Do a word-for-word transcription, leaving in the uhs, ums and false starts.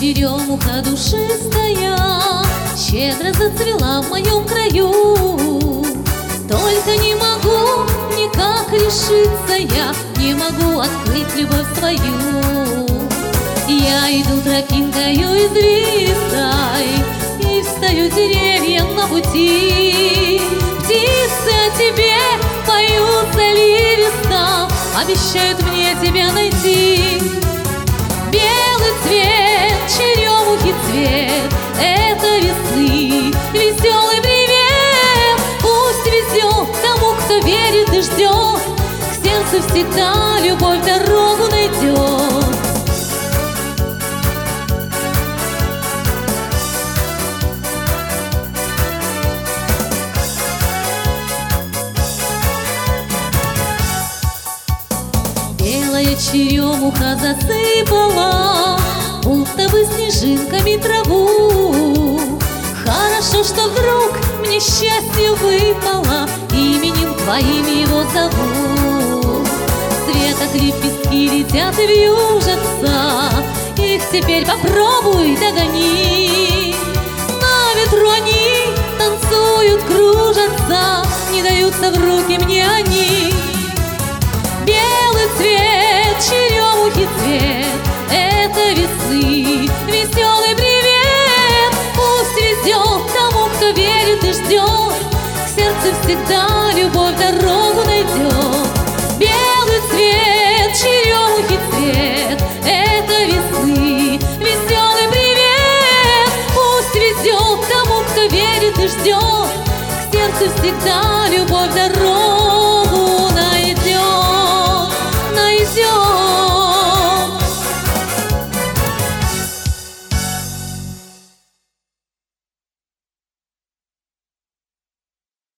черемуха душистая щедро зацвела в моем краю. Только не могу никак решиться я, не могу открыть любовь свою. Я иду тропинкою извилистой и встаю деревьям на пути. Птицы о тебе поют заливисто, обещают мне тебя найти. Белый цвет, черемухи цвет, это весны, веселый привет. Пусть везет тому, кто верит и ждет, к сердцу всегда любовь дорогу найдет. Белая черемуха засыпала будто бы снежинками траву. Хорошо, что вдруг мне счастье выпало, именем твоим его зову. С веток лепестки летят и вьюжатся, их теперь попробуй догони. На ветру они танцуют, кружатся, не даются в руки мне они. Белый цвет, черемухи цвет, это весны, веселый привет. Пусть везет тому, кто верит и ждет, к сердцу всегда любовь дорогу найдет. Белый цвет, черемухи цвет, это весны, веселый привет. Пусть везет тому, кто верит и ждет, к сердцу всегда любовь дорогу.